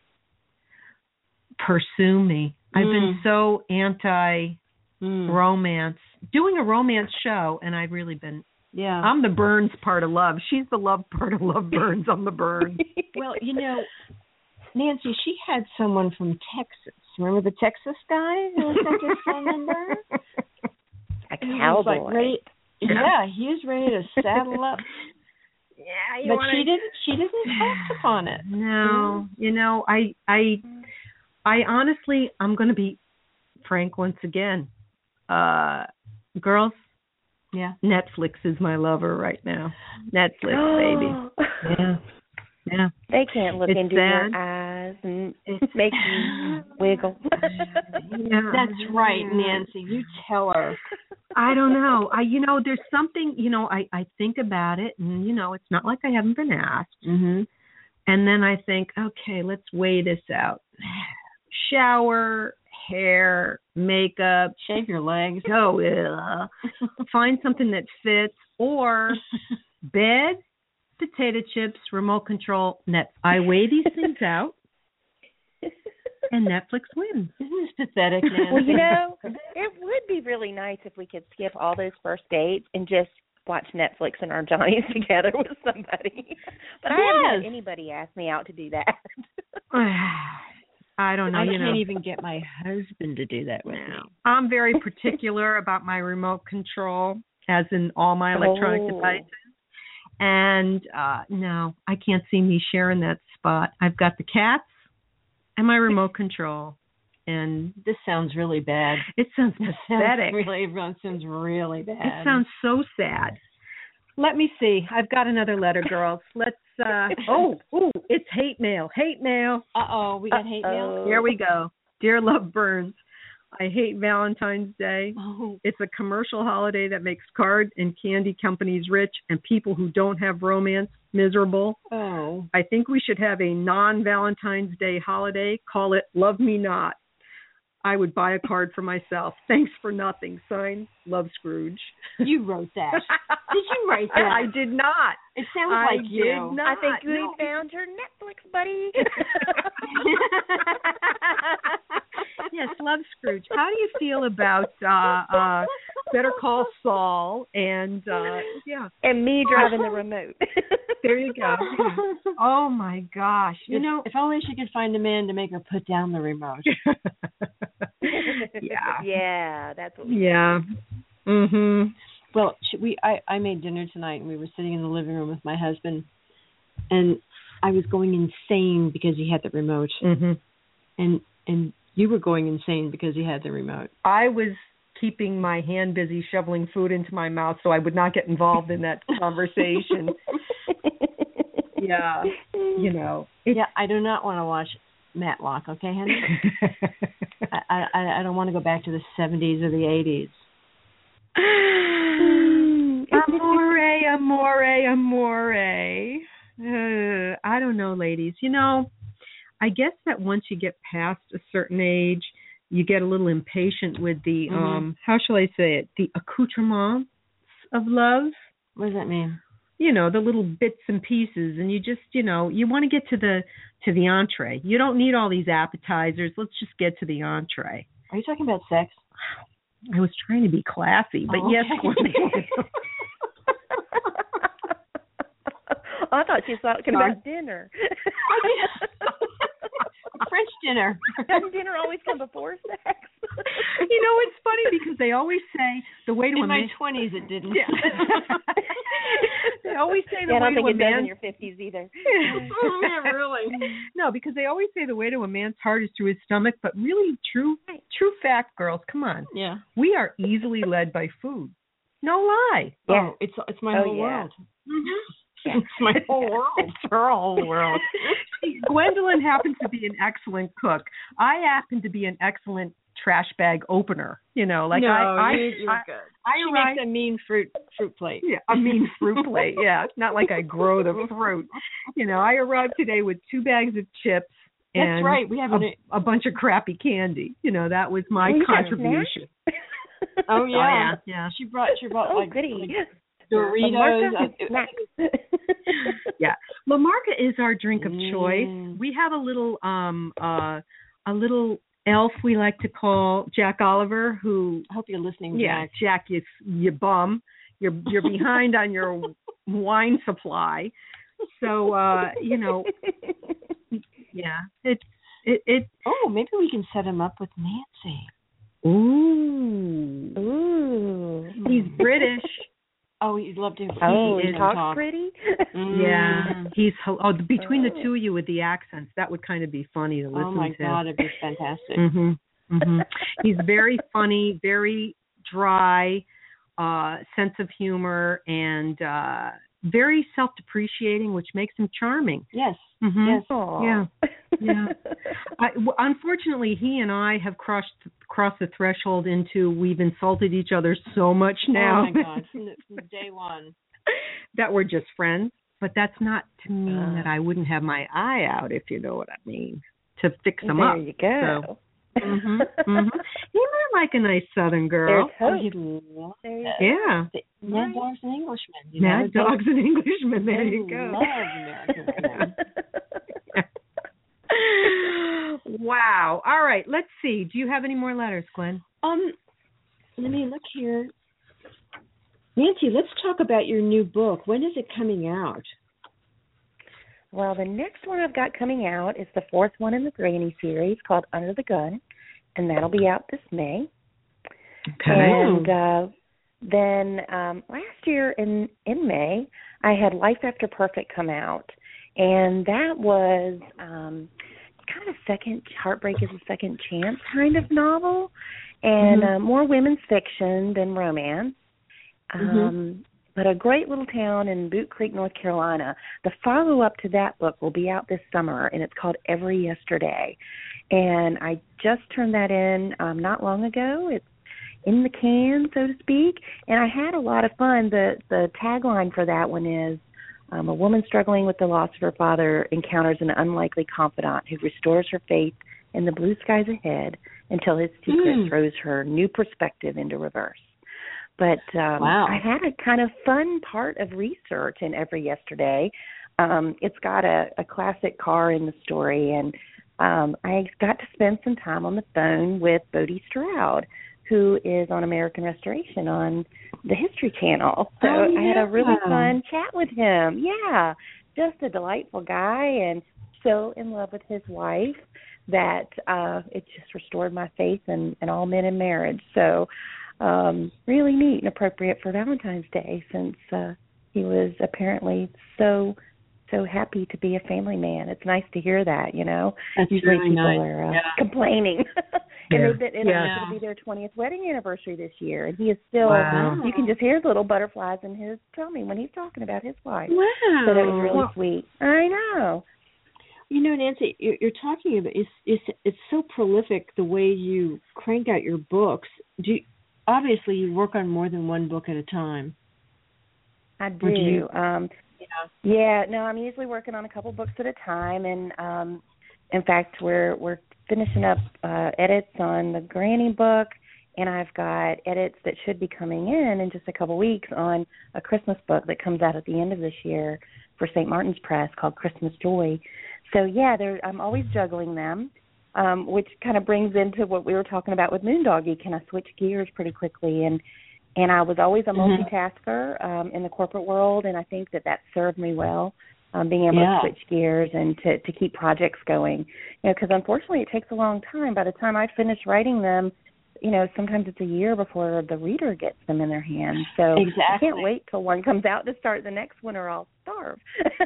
S1: pursue me. I've
S3: Mm.
S1: been so anti-romance.
S3: Mm.
S1: Doing a romance show, and I've really been,
S3: Yeah.
S1: I'm the Burns part of love. She's the love part of Love Burns. I'm the Burns.
S3: Well, you know, Nancy, she had someone from Texas. Remember the Texas guy who sent her phone number?
S4: A
S3: He was,
S4: cowboy.
S3: like, ready, yeah. yeah, he was ready to saddle up.
S1: Yeah, you
S3: but
S1: wanna...
S3: she didn't. She didn't act upon it.
S1: No, you know, I, I, I honestly, I'm going to be frank once again. Uh, girls,
S3: yeah,
S1: Netflix is my lover right now. Netflix, baby. Yeah, yeah.
S4: They can't look
S1: it's
S4: into
S1: sad.
S4: your eyes and make you wiggle.
S1: Yeah.
S3: That's right, Nancy. You tell her.
S1: I don't know. I, you know, there's something, you know, I, I think about it, and, you know, it's not like I haven't been asked.
S3: Mm-hmm.
S1: And then I think, okay, let's weigh this out. Shower, hair, makeup.
S3: Shave your legs.
S1: Oh, yeah. Find something that fits. Or bed, potato chips, remote control, net. I weigh these things out. And Netflix wins.
S3: Isn't this pathetic, Nancy?
S4: Well, you know, it would be really nice if we could skip all those first dates and just watch Netflix and our Johnnies together with somebody. But I haven't had anybody ask me out to do that.
S1: I don't know.
S3: I
S1: you
S3: can't
S1: know.
S3: even get my husband to do that with me.
S1: I'm very particular about my remote control, as in all my electronic
S4: Oh.
S1: devices. And uh no, I can't see me sharing that spot. I've got the cats and my remote control. And
S3: This sounds really bad.
S1: it sounds
S3: Sounds
S1: pathetic.
S3: really, it sounds really bad.
S1: It sounds so sad. Let me see. I've got another letter, girls. Let's uh oh, ooh, it's hate mail. Hate mail.
S3: Uh oh, we got hate mail.
S1: Here we go. Dear Love Burns, I hate Valentine's Day.
S3: Oh,
S1: It's a commercial holiday that makes card and candy companies rich and people who don't have romance miserable.
S3: oh.
S1: I think we should have a non-Valentine's Day holiday. Call it Love Me Not. I would buy a card for myself. Thanks for nothing. Signed, Love Scrooge.
S3: You wrote that. Did you write that?
S1: I did not.
S3: It sounds
S1: I
S3: like you.
S1: did not.
S4: I think we
S1: No.
S4: found your Netflix buddy.
S1: Yes, Love Scrooge. How do you feel about uh, uh, Better Call Saul and uh, yeah?
S4: And me driving the remote.
S1: There you go. Oh my gosh! You
S3: If-
S1: know,
S3: if only she could find a man to make her put down the remote.
S1: yeah,
S4: Yeah, that's what we
S1: yeah. Mhm.
S3: Well, sh- we I, I made dinner tonight, and we were sitting in the living room with my husband, and I was going insane because he had the remote,
S1: Mhm.
S3: and and you were going insane because he had the remote.
S1: I was keeping my hand busy shoveling food into my mouth so I would not get involved in that conversation. Yeah, you know.
S3: Yeah, I do not want to watch Matlock. Okay, honey. I, I I don't want to go back to the seventies or the eighties.
S1: Amore, amore, amore. Uh, I don't know, ladies. You know, I guess that once you get past a certain age, you get a little impatient with the,
S3: Mhm.
S1: um, how shall I say it, the accoutrements of love.
S3: What does that mean?
S1: You know, the little bits and pieces, and you just, you know, you want to get to the to the entree. You don't need all these appetizers. Let's just get to the entree.
S3: Are you talking about sex?
S1: I was trying to be classy, but
S3: Oh,
S1: yes.
S3: okay.
S4: I thought she was talking about dinner.
S3: French dinner.
S4: Doesn't dinner always come before sex?
S1: You know, it's funny because they always say the way to
S3: In
S1: a
S3: my
S1: man.
S3: twenties, it didn't.
S1: Yeah. They always say the
S4: Yeah, I
S1: way
S4: don't think
S1: to a
S4: it does
S1: man.
S4: in your fifties either.
S3: Yeah, really.
S1: No, because they always say the way to a man's heart is through his stomach, but really, true, true fact, girls, come on,
S3: Yeah.
S1: we are easily led by food. No lie.
S4: Yeah.
S3: Oh, it's it's my
S4: Oh,
S3: whole
S4: yeah.
S3: world. It's my whole world.
S1: It's her whole world. See, Gwendolyn happens to be an excellent cook. I happen to be an excellent trash bag opener. You know, like
S3: no,
S1: I, I,
S3: you, you're
S1: I,
S3: good.
S1: I
S3: she
S1: arrive-
S3: makes a mean fruit fruit plate.
S1: Yeah, a mean fruit plate. Yeah, it's not like I grow the fruit. You know, I arrived today with two bags of chips and
S3: That's right. We have
S1: a,
S3: an.
S1: a bunch of crappy candy. You know, that was my
S4: Oh, you got
S1: contribution.
S3: Oh yeah.
S1: yeah, yeah.
S3: She brought she brought
S4: Oh,
S3: like,
S4: goody.
S3: like Doritos.
S4: Martha,
S3: uh,
S4: snacks.
S1: Yeah. La Marca is our drink of choice.
S3: Mm.
S1: We have a little um uh a little elf we like to call Jack Oliver, who
S3: I hope you're listening,
S1: yeah,
S3: Jack.
S1: Jack, you you bum. You're you're behind on your wine supply. So uh, you know, yeah. It's it it
S3: Oh, maybe we can set him up with Nancy.
S1: ooh.
S4: Ooh.
S1: He's British.
S3: Oh, you'd love to.
S4: Oh,
S3: he
S4: he
S3: can
S4: talks
S3: talk.
S4: pretty?
S3: Mm.
S1: Yeah. He's hel- oh between the
S4: Oh.
S1: two of you with the accents, that would kind of be funny to listen
S3: Oh my
S1: to.
S3: God, it'd be fantastic.
S1: Mhm. Mhm. He's very funny, very dry, uh, sense of humor, and uh, very self-depreciating, which makes him charming.
S3: Yes.
S1: Mhm.
S3: Yes.
S4: Aw.
S1: Yeah. Yeah. I, w- unfortunately, he and I have crossed crossed the threshold into we've insulted each other so much now
S3: Oh my God, from, the, from day one.
S1: that we're just friends. But that's not to mean
S3: Uh.
S1: that I wouldn't have my eye out, if you know what I mean, to fix him
S4: there
S1: up.
S4: you go.
S1: Mhm. Mhm. He might like a nice Southern girl.
S4: There's
S3: Oh,
S4: hope.
S3: he'd love
S4: There you
S3: that.
S1: Yeah.
S3: Mad Dogs and Englishmen. You know,
S1: Mad
S3: they-
S1: Dogs and Englishmen. There
S3: they
S1: you go.
S3: love American women.
S1: Wow. All right. Let's see. Do you have any more letters, Glenn?
S3: Um, let me look here. Nancy, let's talk about your new book. When is it coming out?
S4: Well, the next one I've got coming out is the fourth one in the Granny series called Under the Gun, and that'll be out this May.
S1: Okay.
S4: And uh, then um, last year in, in May, I had Life After Perfect come out, and that was um, kind of second, Heartbreak is a Second Chance kind of novel, and mm-hmm. uh, more women's fiction than romance.
S3: Mm-hmm.
S4: Um, but a great little town in Boot Creek, North Carolina. The follow-up to that book will be out this summer, and it's called Every Yesterday. And I just turned that in um, not long ago. It's in the can, so to speak, and I had a lot of fun. The the tagline for that one is, um, a woman struggling with the loss of her father encounters an unlikely confidant who restores her faith in the blue skies ahead until his secret
S3: Mm.
S4: throws her new perspective into reverse. But um,
S3: Wow.
S4: I had a kind of fun part of research in Every Yesterday. Um, it's got a, a classic car in the story, and um, I got to spend some time on the phone with Bodie Stroud, who is on American Restoration on the History Channel. So
S3: Oh,
S4: I had a really
S3: yeah.
S4: fun chat with him. Yeah, just a delightful guy, and so in love with his wife that uh, it just restored my faith in, in all men in marriage. So um, really neat and appropriate for Valentine's Day, since uh, he was apparently so so happy to be a family man. It's nice to hear that, you know.
S3: That's
S4: Usually
S3: really
S4: people
S3: nice.
S4: are uh,
S3: Yeah.
S4: complaining. and
S1: Yeah.
S4: they've been, and
S1: Yeah.
S4: it's going to be their twentieth wedding anniversary this year, and he is still.
S1: Wow.
S4: You can just hear the little butterflies in his tummy when he's talking about his wife.
S3: Wow.
S4: So that was really
S3: Well,
S4: sweet. I know.
S3: you know, Nancy, you're, you're talking about it's, it's it's so prolific the way you crank out your books. Do you, obviously you work on more than one book at a time.
S4: I do.
S3: Or do you-
S4: um,
S3: Yeah.
S4: yeah, no, I'm usually working on a couple books at a time, and um, in fact, we're we're finishing up uh, edits on the Granny book, and I've got edits that should be coming in in just a couple weeks on a Christmas book that comes out at the end of this year for Saint Martin's Press called Christmas Joy. So yeah, there I'm always juggling them, um, which kind of brings into what we were talking about with Moondoggie. Can I switch gears pretty quickly? And and I was always a multitasker um, in the corporate world, and I think that that served me well, um, being able
S3: Yeah.
S4: to switch gears and to, to keep projects going. You know, because unfortunately it takes a long time. By the time I finish writing them, you know, sometimes it's a year before the reader gets them in their hands. So I
S3: Exactly.
S4: can't wait till one comes out to start the next one, or I'll starve.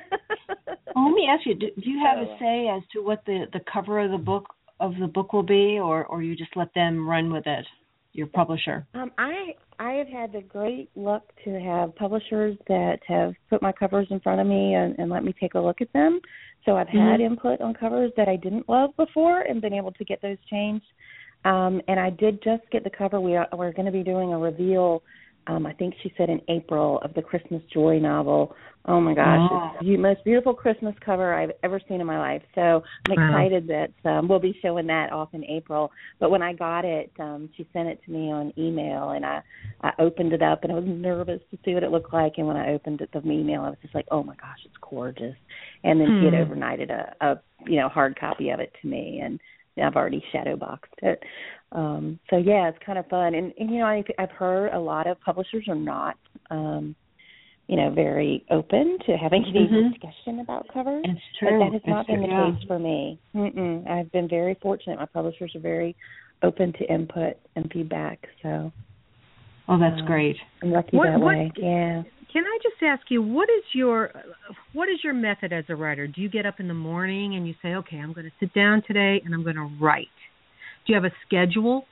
S3: Well, let me ask you: Do, do you have
S4: So,
S3: a say as to what the, the cover of the book of the book will be, or, or you just let them run with it, your publisher?
S4: Um, I I have had the great luck to have publishers that have put my covers in front of me and, and let me take a look at them. So I've had
S3: Mhm.
S4: input on covers that I didn't love before and been able to get those changed. Um, and I did just get the cover. We are, we're going to be doing a reveal, um, I think she said in April, of the Christmas Joy novel. Oh, my gosh.
S3: Oh.
S4: It's the most beautiful Christmas cover I've ever seen in my life. So I'm
S1: Wow.
S4: excited that um, we'll be showing that off in April. But when I got it, um, she sent it to me on email, and I, I opened it up, and I was nervous to see what it looked like. And when I opened it, the email, I was just like, oh, my gosh, it's gorgeous. And then she had
S1: Hmm.
S4: overnighted a, a, you know, hard copy of it to me, and I've already shadow boxed it. Um, so, yeah, it's kind of fun. And, and you know, I've, I've heard a lot of publishers are not, um, you know, very open to having any
S3: Mhm.
S4: discussion about covers.
S3: It's
S4: But
S3: true.
S4: that has not
S3: It's
S4: been
S3: true.
S4: the
S3: Yeah.
S4: case for me. Mm-mm. I've been very fortunate. My publishers are very open to input and feedback. So
S3: Oh, that's
S4: um,
S3: great.
S4: I'm lucky
S1: What-
S4: that
S1: what-
S4: way. Yeah.
S1: Can I just ask you, what is your what is your method as a writer? Do you get up in the morning and you say, okay, I'm going to sit down today and I'm going to write? Do you have a schedule?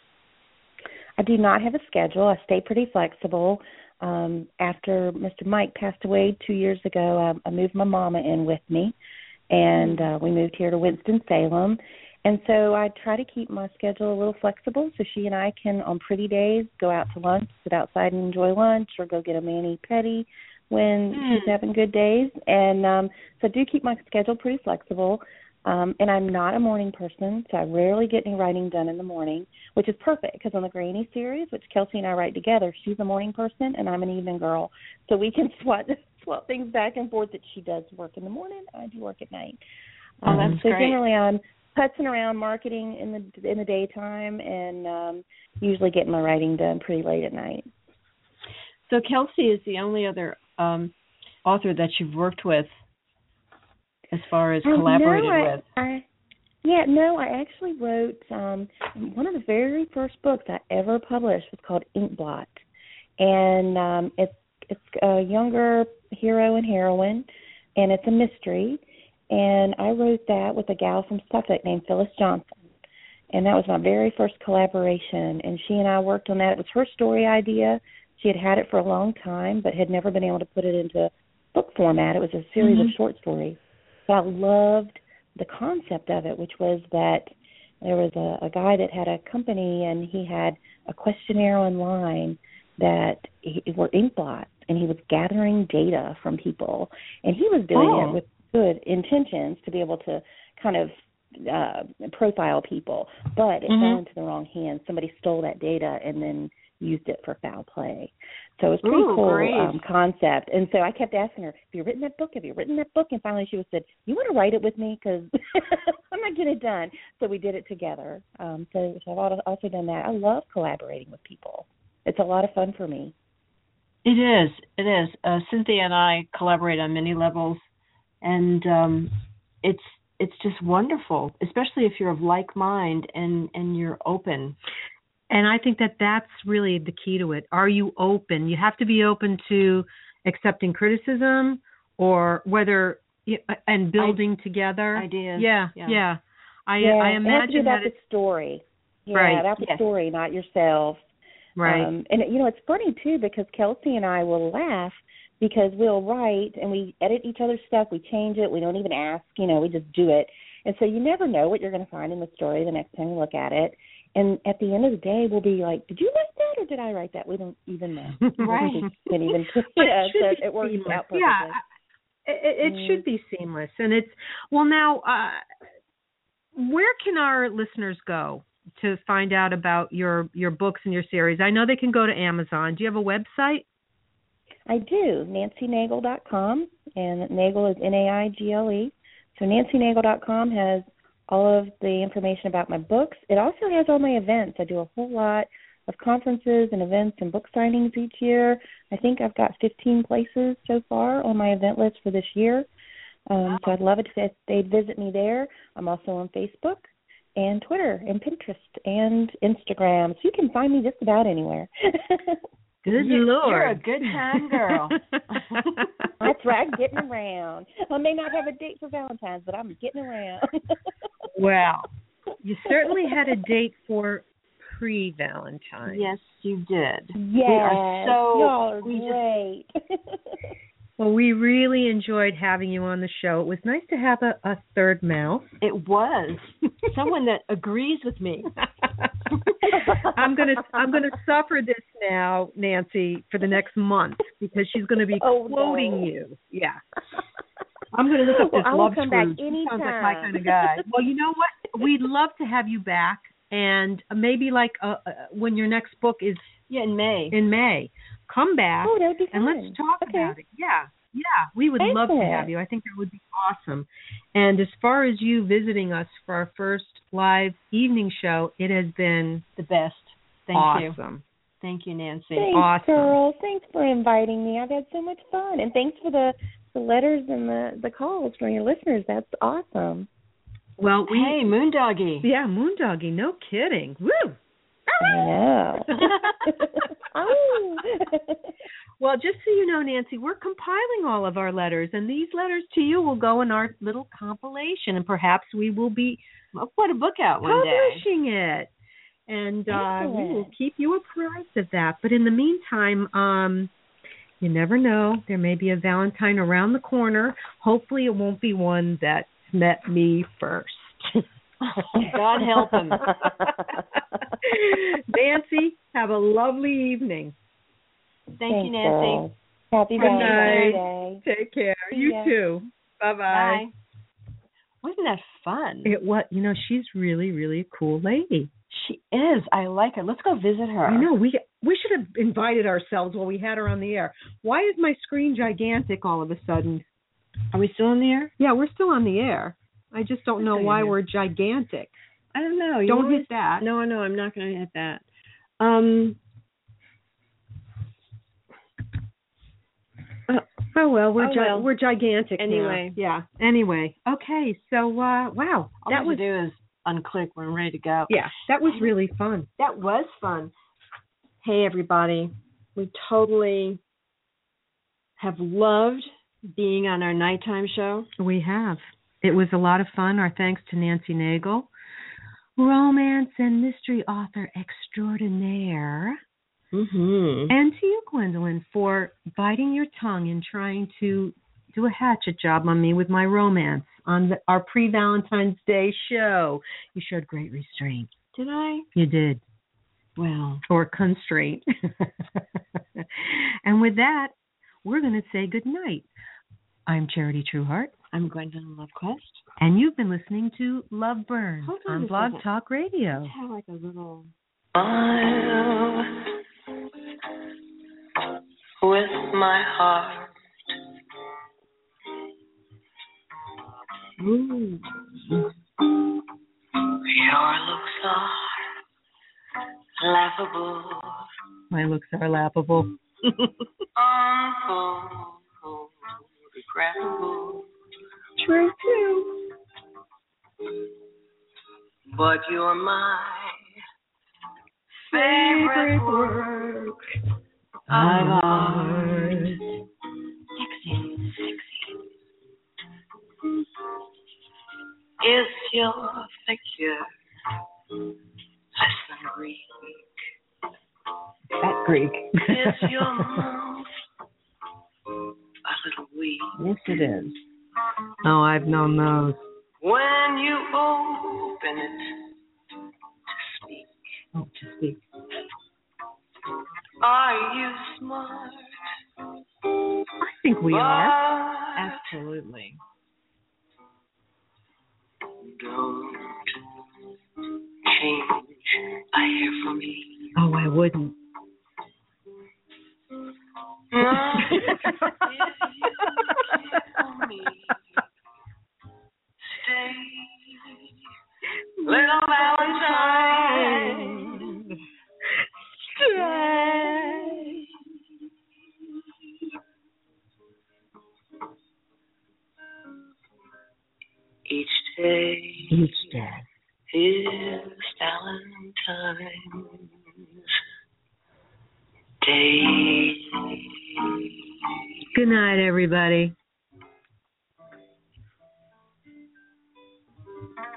S4: I do not have a schedule. I stay pretty flexible. Um, after Mister Mike passed away two years ago, I, I moved my mama in with me, and uh, we moved here to Winston-Salem. And so I try to keep my schedule a little flexible so she and I can, on pretty days, go out to lunch, sit outside and enjoy lunch, or go get a mani-pedi when
S3: Mm.
S4: she's having good days. And um, so I do keep my schedule pretty flexible. Um, and I'm not a morning person, so I rarely get any writing done in the morning, which is perfect because on the Granny series, which Kelsey and I write together, she's a morning person and I'm an evening girl. So we can swap, swap things back and forth that she does work in the morning, I do work at night.
S3: Oh,
S4: Um,
S3: that's
S4: so
S3: great.
S4: generally I'm putzing around marketing in the in the daytime, and um, usually getting my writing done pretty late at night.
S3: So Kelsey is the only other um, author that you've worked with, as far as collaborated
S4: no, I,
S3: with.
S4: I, yeah, no, I actually wrote um, one of the very first books I ever published was called Inkblot, and um, it's it's a younger hero and heroine, and it's a mystery. And I wrote that with a gal from Suffolk named Phyllis Johnson. And that was my very first collaboration. And she and I worked on that. It was her story idea. She had had it for a long time, but had never been able to put it into book format. It was a series mm-hmm. of short stories. But I loved the concept of it, which was that there was a, a guy that had a company, and he had a questionnaire online that he, were Inkblot, and he was gathering data from people. And he was doing
S3: oh.
S4: it with good intentions to be able to kind of uh, profile people, but it mm-hmm. fell into the wrong hands. Somebody stole that data and then used it for foul play. So it was a pretty
S3: Ooh,
S4: cool um, concept. And so I kept asking her, have you written that book? Have you written that book? And finally she said, you want to write it with me? Because I'm not getting it done. So we did it together. Um, so, so I've also done that. I love collaborating with people. It's a lot of fun for me.
S3: It is. It is. Uh, Cynthia and I collaborate on many levels. And um, it's it's just wonderful, especially if you're of like mind and, and you're open.
S1: And I think that that's really the key to it. Are you open? You have to be open to accepting criticism, or whether and building
S3: I,
S1: together
S3: ideas.
S1: Yeah, yeah. yeah. I
S4: yeah,
S1: I
S4: imagine
S1: it has to be
S4: about
S1: that
S4: the story. Yeah,
S1: right.
S4: about the
S3: yes.
S4: story, not yourself.
S1: Right.
S4: Um, and you know, it's funny too because Kelsey and I will laugh. Because we'll write and we edit each other's stuff, we change it, we don't even ask, you know, we just do it. And so you never know what you're going to find in the story the next time you look at it. And at the end of the day, we'll be like, did you write that or did I write that? We don't even know.
S1: Right.
S4: We can't even,
S1: But
S4: yeah,
S1: it should
S4: so
S1: be
S4: it works
S1: seamless.
S4: out perfectly.
S1: Yeah, it, it mm. should be seamless. And it's, well, now, uh, where can our listeners go to find out about your, your books and your series? I know they can go to Amazon. Do you have a website?
S4: I do, nancy nagle dot com, and Nagle is N A I G L E. So nancy nagle dot com has all of the information about my books. It also has all my events. I do a whole lot of conferences and events and book signings each year. I think I've got fifteen places so far on my event list for this year. Um, so I'd love it if they visit me there. I'm also on Facebook and Twitter and Pinterest and Instagram. So you can find me just about anywhere.
S1: Good
S3: you,
S1: Lord.
S3: You're a good time girl.
S4: That's right, I'm getting around. I may not have a date for Valentine's, but I'm getting around.
S1: Well, you certainly had a date for pre-Valentine's.
S3: Yes, you did.
S4: Yes,
S3: we are so,
S4: y'all are
S3: we
S4: great.
S3: Just,
S1: well, we really enjoyed having you on the show. It was nice to have a, a third mouth.
S3: It was. Someone that agrees with me.
S1: I'm gonna I'm gonna suffer this now, Nancy, for the next month because she's gonna be
S4: oh,
S1: quoting
S4: no.
S1: you. Yeah. I'm gonna look up this
S4: well,
S1: Love
S4: Scrooge.
S1: Sounds like my kind of guy. Well, you know what? We'd love to have you back, and maybe like uh, uh, when your next book is
S3: yeah in May.
S1: In May, come back
S4: oh, that would be
S1: and
S4: fun.
S1: let's talk
S4: okay.
S1: about it. Yeah. Yeah, we would
S4: Excellent.
S1: love to have you. I think that would be awesome. And as far as you visiting us for our first live evening show, it has been
S3: the best. Thank
S1: awesome.
S3: you. Thank you, Nancy.
S4: Thanks,
S1: awesome.
S4: girl. Thanks for inviting me. I've had so much fun. And thanks for the, the letters and the, the calls from your listeners. That's awesome.
S1: Well, we,
S3: hey, Moondoggy.
S1: Yeah, Moondoggy. No kidding. Woo!
S4: I know. Oh.
S1: Well, just so you know, Nancy, we're compiling all of our letters, and these letters to you will go in our little compilation, and perhaps we will be
S3: I'll put a book out one
S1: publishing day. it. And uh, we will keep you apprised of that. But in the meantime, um, you never know. There may be a Valentine around the corner. Hopefully it won't be one that's met me first.
S3: God help him.
S1: Nancy, have a lovely evening.
S3: Thank
S4: Thanks,
S3: you, Nancy.
S4: girl. Happy
S1: Good night.
S4: Day.
S1: Take care.
S4: See
S1: You
S4: ya.
S1: too. Bye-bye.
S3: Bye. Wasn't that fun?
S1: It what you know, she's really, really a cool lady.
S3: She is. I like her. Let's go visit her.
S1: I know. We we should have invited ourselves while we had her on the air. Why is my screen gigantic all of a sudden?
S3: Are we still in the air?
S1: Yeah, we're still on the air. I just don't know why we're gigantic.
S3: I don't know. You
S1: don't
S3: always,
S1: hit that.
S3: No, no, I'm not going to hit that. Um.
S1: Uh, oh well, we're
S3: oh,
S1: gi-
S3: well.
S1: we're gigantic
S3: anyway.
S1: now. Yeah. Anyway, okay. So uh, wow,
S3: All
S1: that
S3: we
S1: was
S3: have to do is unclick when we're ready to go.
S1: Yeah, that was really fun.
S3: That was fun. Hey, everybody, we totally have loved being on our nighttime show.
S1: We have. It was a lot of fun. Our thanks to Nancy Nagel, romance and mystery author extraordinaire.
S3: Mm-hmm.
S1: And to you, Gwendolyn, for biting your tongue and trying to do a hatchet job on me with my romance on the, our pre-Valentine's Day show. You showed great restraint.
S3: Did I?
S1: You did.
S3: Well.
S1: Or constraint. And with that, we're going to say good night. I'm Charity Trueheart.
S3: I'm Gwendolyn Lovequest.
S1: And you've been listening to Love Burn
S3: Hold on
S1: on Blog Talk Radio.
S3: Let's have like a little...
S2: Smile with my heart.
S3: Ooh.
S2: Your looks are laughable.
S1: My looks are laughable.
S2: Unphotographable.
S3: True, too.
S2: But you're my favorite work of art.
S3: Sexy, sexy.
S2: Is your figure less than Greek?
S1: That Greek.
S2: Is your mouth a little weak?
S3: Yes, it is.
S1: Oh, I've known those.
S2: When you open it to speak,
S1: Oh, to speak.
S2: are you smart?
S1: I think we are.
S3: Absolutely.
S2: Don't change a hair for me.
S1: Oh, I wouldn't.
S2: No, if you care for me, stay, little Valentine. Stay. Each day,
S1: Each day.
S2: is Valentine's Day.
S1: Good night, everybody.